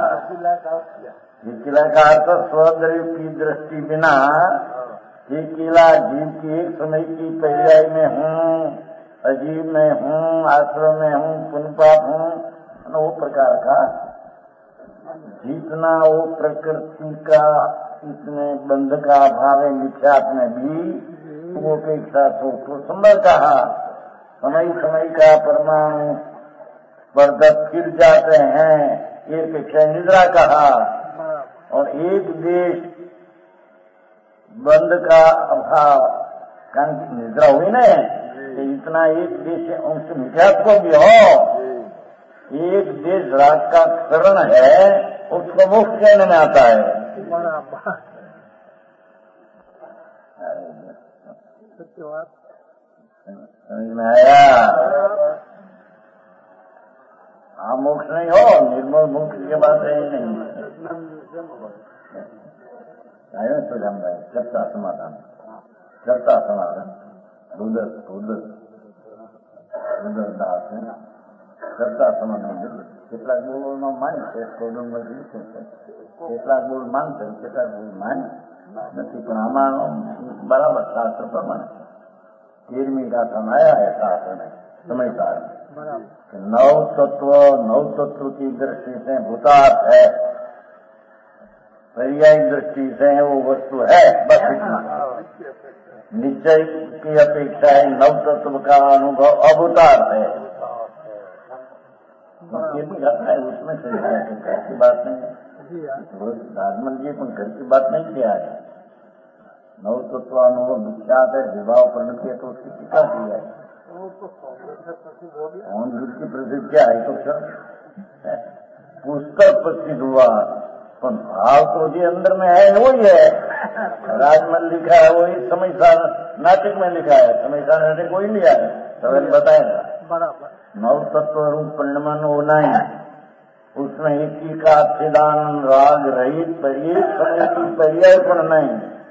किला का अर्थ स्वद्रव्य की दृष्टि बिना ये किला जीव की एक समय की पर्याय में हूँ, अजीब में हूँ, आश्रम में हूँ, पुण्य पाप हूँ, वो प्रकार का जितना वो प्रकृति का इसमें बंध का अभाव है मिथ्यात में भी वो अपेक्षा तो समय कहा समय समय का परमाणु वर्धक फिर जाते हैं ये अपेक्षा निद्रा कहा। और एक देश बंद का अभाव कारण की निद्रा हुई ना तो इतना एक देश अंश मिथ्यात्व को भी हो एक देश राग का क्षरण है उसको मोक्ष कहने में आता है। समझ में आया? हाँ मोक्ष नहीं हो निर्मल मोक्ष के बाद है नहीं आयो तो जान रहे चर्चा समाधान रुद्र दास चर्चा समाधान કેટલાક બોલમાં માન છે કોડમાં છે કેટલાક બોલ માનશે કેટલાક બોલ માન નથી પણ આમાં બરાબર શાસ્ત્ર પ્રમાણે 13મી ગાથામાં આયા है शास्त्र में समझदार नव तत्व की दृष्टि से भूतार्थ है पर्यायी दृष्टि से वो वस्तु है बस इतना। निश्चय की अपेक्षा है नव तत्व का अनुभव अभूतार्थ है ये भी घटना है उसमें से घर की बात नहीं है राजमल जी पर घर की बात नहीं किया है। नव तत्व अनुभव विख्यात है विवाह परिणति है तो उसकी टीका की है की प्रसिद्ध क्या है तो पुस्तक प्रसिद्ध हुआ पर भाव तो जो अंदर में है वही है। राजमल लिखा है वही समयसार नाटक में लिखा है समयसार नाटक वही लिया है सवेरे बताएगा बराबर नव तत्व रूप परिणमन होना ही उसमें इसी का छिदान राग रहित पर्याय पर नहीं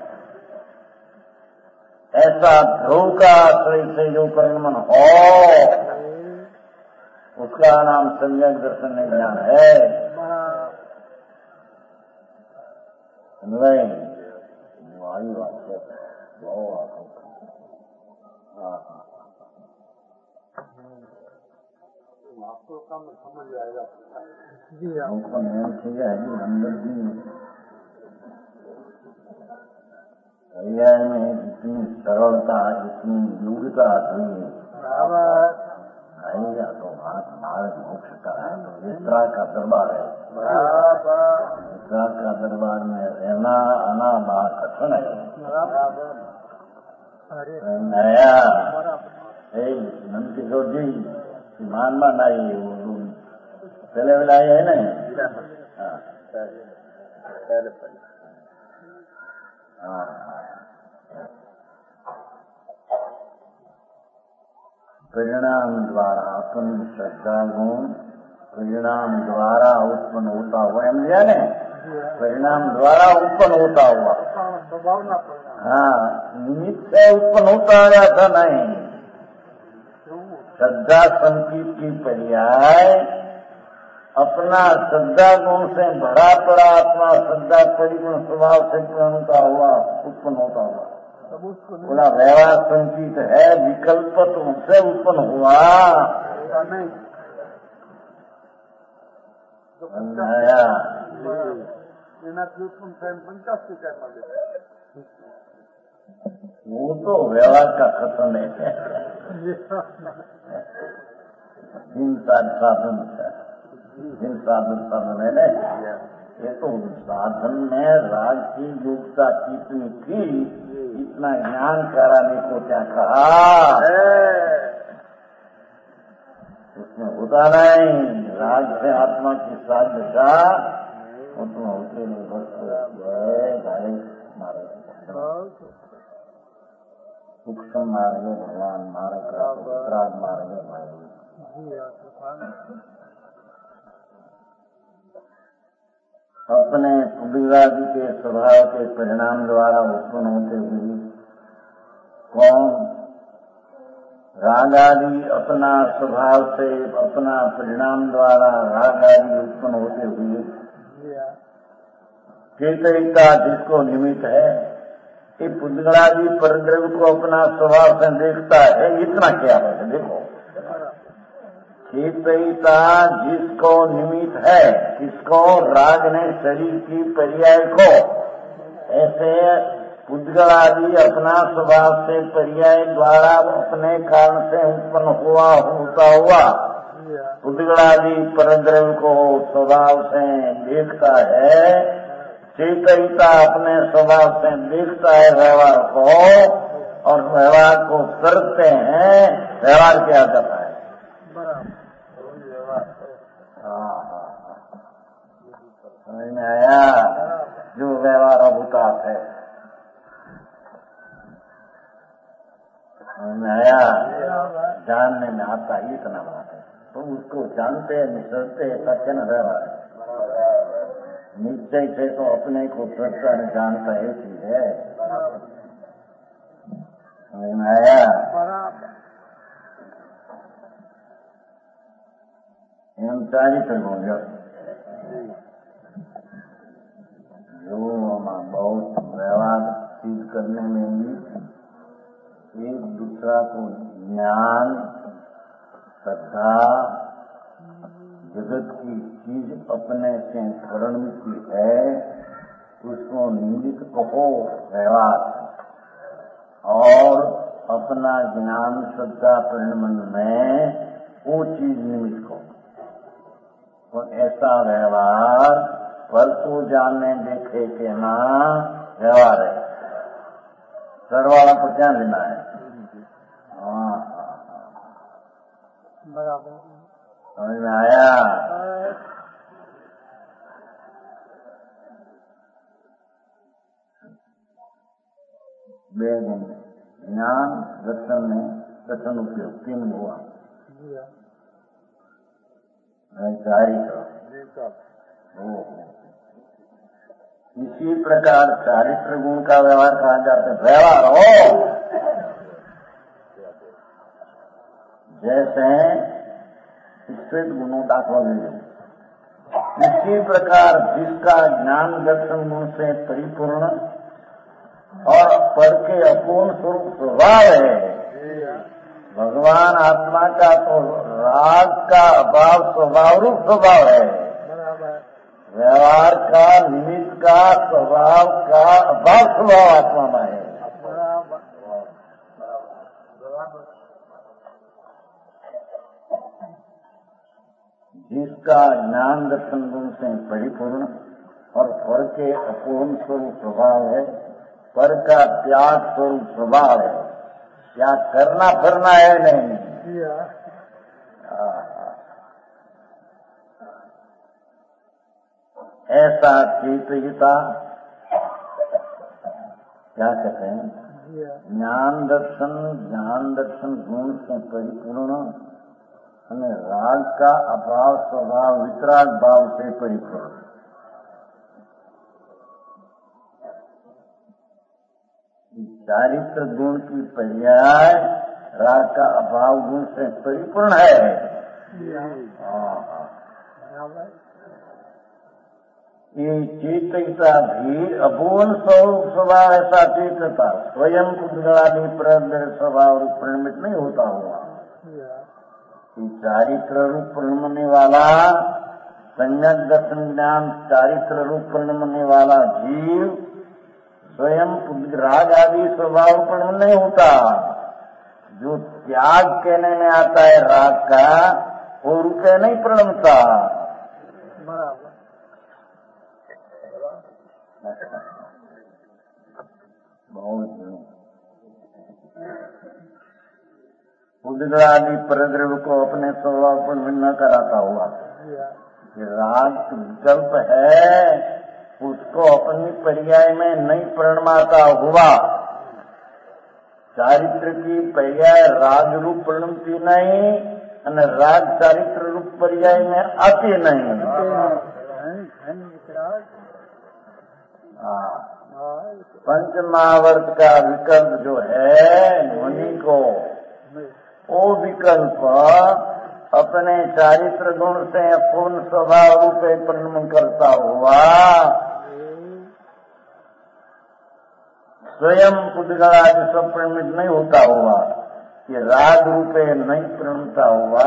ऐसा ध्रुव का आश्रय से जो परिणमन हो उसका नाम सम्यक दर्शन ज्ञान है। नहीं वायु वाक्य आपको कम समझ आएगा जी हमको नियम चाहिए है जी अंदर जी पर्याय में इतनी सरलता इतनी योग्यता हुई आएगा तो भारत मोक्ष का है तो वितरा का दरबार है वितरा का दरबार में रहना आना बड़ा कठिन है नया नंद किशोर जी मानमा नहीं वो पहले वाला आए है ना परिणाम द्वारा अपनी श्रद्धा गुण परिणाम द्वारा उत्पन्न होता हुआ हम जाने परिणाम द्वारा उत्पन्न होता हुआ हाँ निमित्त से उत्पन्न होता आया था नहीं श्रद्धा संकीत की पर्याय अपना श्रद्धा गुण से भरा पड़ा आत्मा श्रद्धा परिगुण स्वभाव से होता हुआ उत्पन्न होता हुआ पूरा व्यवहार संकीत है विकल्प तो उससे उत्पन्न हुआ वो तो व्यवहार का खत्म है साधन है ना ये तो साधन में राग की योग्यता कितनी थी इतना ज्ञान कराने को क्या कहा होता नहीं। राग से आत्मा की साध दशा उत्पन्न होती नहीं। सूक्ष्म मार्ग भगवान मार्ग उत्तराग मार्ग अपने पुलिंगादि के स्वभाव के परिणाम द्वारा उत्पन्न होते हुए कौन राग आदि अपना स्वभाव से अपना परिणाम द्वारा राग आदि उत्पन्न होते हुए चेतनिकता जिसको निमित्त है, ये पुद्गलादि परद्रव्य को अपना स्वभाव से देखता है। इतना क्या है देखो, चेतनिकता जिसको निमित्त है, किसको? राग ने शरीर की पर्याय को। ऐसे पुद्गलादि अपना स्वभाव से पर्याय द्वारा अपने कारण से उत्पन्न होता हुआ पुद्गलादि परद्रव्य को स्वभाव से देखता है। चेतनिकता अपने स्वभाव से देखता है व्यवहार को, और व्यवहार को करते हैं। व्यवहार क्या करता है? समझ में आया? जो व्यवहार अभूताप है, समझ में आया? जानने में आता ही इतना बात है। तो उसको जानते हैं, निश्चयते सत्य न व्यवहार है। निश्चय से तो अपने को सत्य न जानता है चीज है। समझ में आया? एवं चारित्र गुण जो बहुत व्यवहार चीज करने में भी एक दूसरा को ज्ञान, श्रद्धा, जगत की चीज अपने से धर्म की है, उसको निमित्त कहो व्यवहार, और अपना ज्ञान, श्रद्धा, परिणमन में वो चीज निमित्त को। तो ऐसा व्यवहार फल को जानने देखे के ना व्यवहार है। सरवाला को क्या देना है? बराबर समझ में आया? ज्ञान दर्शन में दर्शन उपयोग तीन हुआ। चारित्र, इसी प्रकार चारित्र गुण का व्यवहार कहा जाता है। व्यवहार हो जैसे श्वेत गुणों दाखला मिले, इसी प्रकार जिसका ज्ञान दर्शन गुण से परिपूर्ण और पर के अपूर्ण स्वरूप स्वभाव है, भगवान आत्मा का तो राग का अभाव स्वभाव रूप स्वभाव है। व्यवहार का निमित्त का स्वभाव का अभाव स्वभाव आत्मा में है। जिसका ज्ञान दर्शन गुण से परिपूर्ण और पर के अपूर्ण स्वरूप स्वभाव है, पर का त्याग स्वरूप स्वभाव है। क्या करना फिरना है नहीं। ऐसा चेतयिता क्या कहते हैं? ज्ञान दर्शन गुण से परिपूर्ण और राग का अभाव स्वभाव वितराग भाव से परिपूर्ण। चारित्र गुण की पर्याय राग का अभाव गुण से परिपूर्ण है। ये चेतयिता भी अपूर्ण स्वभाव ऐसा चेतता स्वयं पुद्गलादि प्रद्रव्य स्वभाव रूप परिणमित नहीं होता हुआ। चारित्र रूप परिणमने वाला सम्यक दर्शन ज्ञान चारित्र रूप परिणमने वाला जीव स्वयं राग आदि स्वभाव परिणमन नहीं होता। जो त्याग कहने में आता है राग का, वो रूपे नहीं परिणमता। बहुत उद्गलादि परद्रव्य को अपने स्वभाव पर न कराता हुआ, राग विकल्प है उसको अपनी पर्याय में नहीं परिणमाता हुआ, चारित्र की पर्याय राग रूप परिणमती नहीं और राग चारित्र रूप पर्याय में आती नहीं। पंचमावर्त का विकल्प जो है मुनि को, वो विकल्प अपने चारित्र गुण से पूर्ण स्वभाव रूप परिणम करता हुआ स्वयं उद्गलादि सब परिणमित नहीं होता हुआ, ये राग रूपे नहीं परिणमता हुआ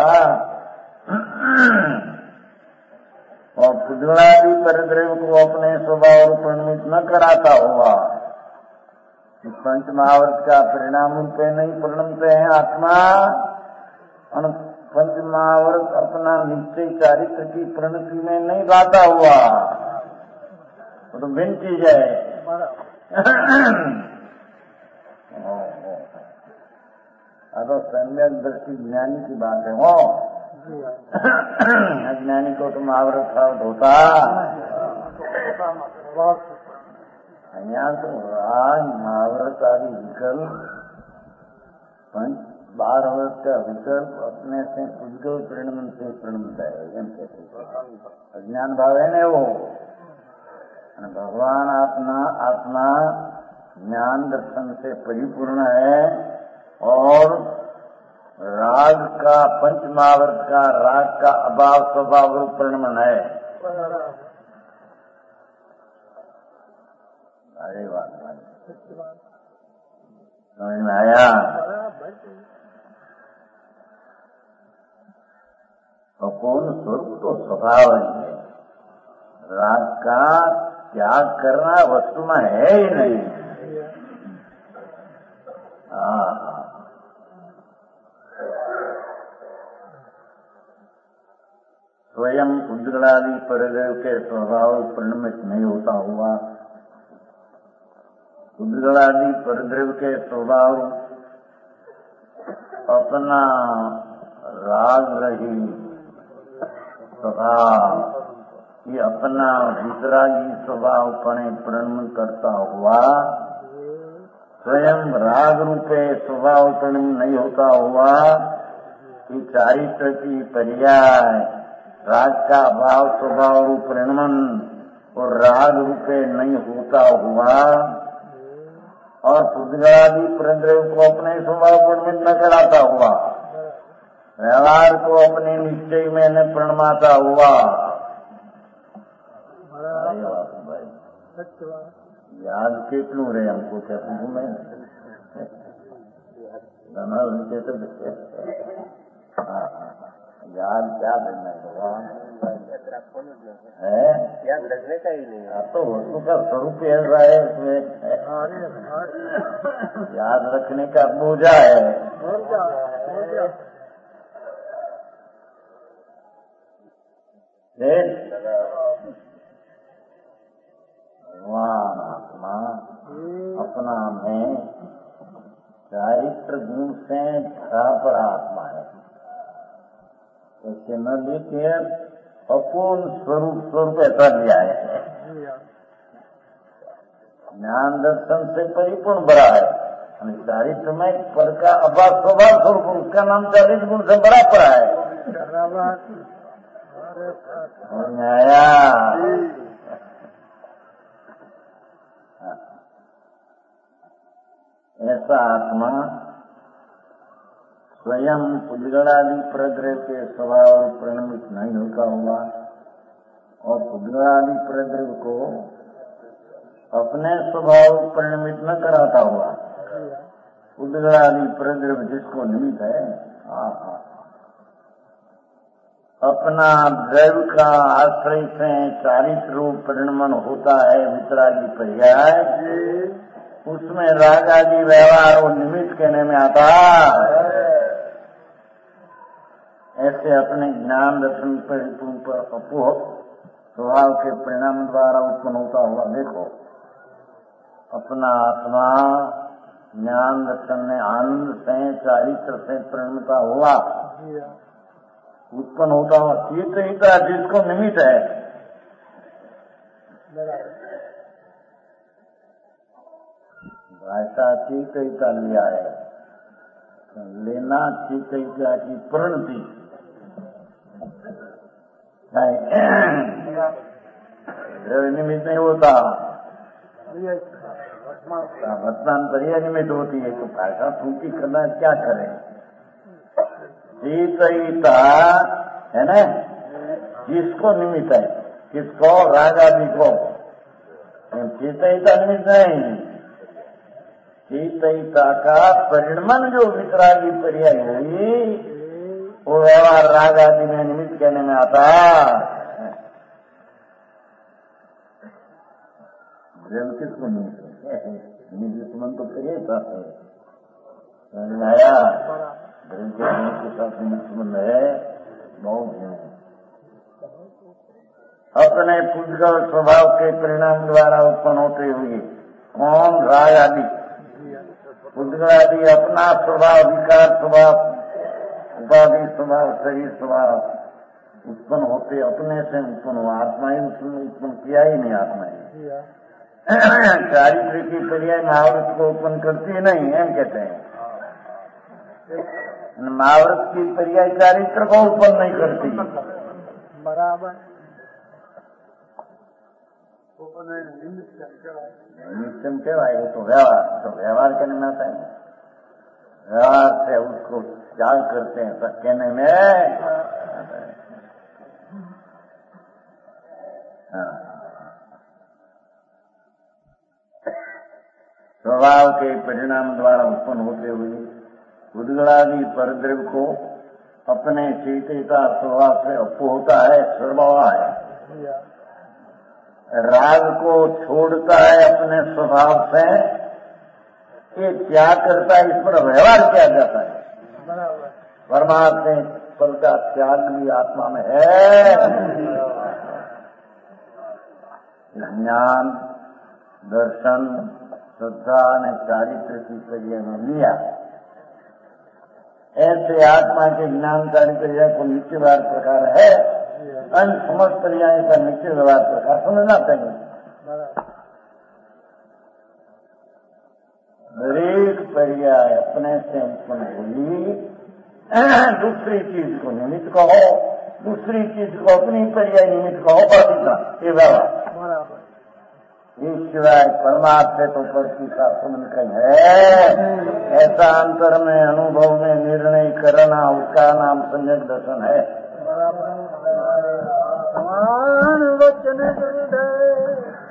और उद्गलादि परिद्रव्य को अपने स्वभाव रूप परिणमित न कराता हुआ, इस पंचमहावर्त का परिणाम रूपे नहीं परिणमते हैं आत्मा, और पंचमहावर्त अपना निश्चय चारित्र की परिणति में नहीं लाता हुआ, तो भिन्न चीज है। तो सम्यक दृष्टि ज्ञानी की बात है वो, अज्ञानी को तो महावर्त प्राप्त होता। यहाँ तो राग महावर्त आदि विकल्प, पंच 12 वर्ष का विकल्प अपने से उद्गल परिणमन से परिणमता है, अज्ञान भाव है न वो। भगवान आत्मा ज्ञान दर्शन से परिपूर्ण है और राग का पंचमावर्त का राग का अभाव स्वभाव रूप परिणमन है। अरे बात समझ में आया? अपूर्ण स्वरूप तो स्वभाव ही है, राग का त्याग करना वस्तु में है ही नहीं। स्वयं उद्गलादि परिद्रव्य के स्वभाव परिणमित नहीं होता हुआ, उद्गलादि परिद्रव्य के स्वभाव अपना राग रही स्वभाव, ये अपना वितरागी स्वभाव पणे परिणमन करता हुआ, स्वयं राग रूपे स्वभाव परिणमन नहीं होता हुआ, कि चारित्र की पर्याय राग का भाव स्वभाव रूप परिणमन और राग रूपे नहीं होता हुआ, और उद्गलादि परिद्रव्य को अपने स्वभाव परिणमित न कराता हुआ, व्यवहार को अपने निश्चय में न परिणमाता हुआ। याद कितनू रहे हमको, क्या पूछूं मैं? याद क्या देना है, याद रखने का ही नहीं। तो वस्तु का स्वरूप ऐसा है, उसमें याद रखने का बोझा है। भगवान आत्मा अपना में चारित्र गुण से भरा पड़ा आत्मा है, ऐसे न लेके अपूर्ण स्वरूप ऐसा लिया है। ज्ञान दर्शन से परिपूर्ण भरा है, चारित्र में पर का अभाव स्वभाव स्वरूप, उसका नाम चारित्र गुण से भरा पड़ा है। ऐसा आत्मा स्वयं उद्गलादि परिद्रव्य के स्वभाव परिणमित नहीं होता हुआ, और उद्गलादि परिद्रव्य को अपने स्वभाव परिणमित न कराता हुआ, उद्गलादि परिद्रव्य जिसको निमित्त है, अपना द्रव्य का आश्रय से चारित्र रूप परिणमन होता है वितरागी पर्याय, उसमें राग आदि व्यवहार और निमित्त कहने में आता। ऐसे अपने ज्ञान दर्शन परिपूर्ण पर अपोह स्वभाव के परिणाम द्वारा उत्पन्न होता हुआ देखो, अपना आत्मा ज्ञान दर्शन में आनंद से चारित्र से परिणमता हुआ उत्पन्न होता हुआ चित्त ही था जिसको निमित्त है। भाषा चित्त ही का लिया है, लेना चित्त ही का की परिणति निमित्त नहीं होता, वर्तमान पर्याय निमित्त होती है। तो भाषा फूकी करना क्या करें? चेतयिता है ना, जिसको निमित्त है, किसको? राग आदि को। चेतयिता निमित्त नहीं, चेतयिता का परिणमन जो वितरागी पर्याय हुई वो व्यवहार राग आदि में निमित्त कहने में आता। किसको निमित्त निमित्त तो करिए आया के साथ निमित्त है बहुत अपने पुद्गल स्वभाव के परिणाम द्वारा उत्पन्न होते हुए कौन? राग आदि पुद्गल आदि अपना स्वभाव, विकार स्वभाव, उपाधि स्वभाव, शरीर स्वभाव उत्पन्न होते अपने से उत्पन्न हुआ। आत्मा ही उत्पन्न किया ही नहीं, आत्मा ही चारित्र की पर्याय महावृत को उत्पन्न करती नहीं है, कहते हैं। महावृत की पर्याय चारित्र को उत्पन्न नहीं करती। बराबर निश्चय कहवाए वो तो व्यवहार कहने में आता है। व्यवहार से उसको त्याग करते हैं, सब कहने में। स्वभाव के परिणाम द्वारा उत्पन्न होते हुए उद्गलादि परद्रव्य को अपने चेतयिता स्वभाव से अप्पो होता है, स्वभाव है। राग को छोड़ता है अपने स्वभाव से, ये त्याग करता है, इस पर व्यवहार किया जाता है। परमात्मा पर का त्याग भी आत्मा में है। ज्ञान दर्शन श्रद्धा ने चारित्र की क्रिया में लिया। ऐसे आत्मा के ज्ञान क्रिया को नित्य व्यवहार प्रकार है, अन्य समस्त पर्याय का नित्य व्यवहार प्रकार समझना चाहिए। हरेक पर्याय अपने से उत्पन्न हुई, दूसरी चीज को निमित्त कहो, दूसरी चीज को अपनी पर्याय निमित्त कहो, ये व्यवहार। इस सिवाय परमात्मा तो पर की शासन है। ऐसा अंतर में अनुभव में निर्णय करना उसका नाम सम्यक दर्शन है। वचन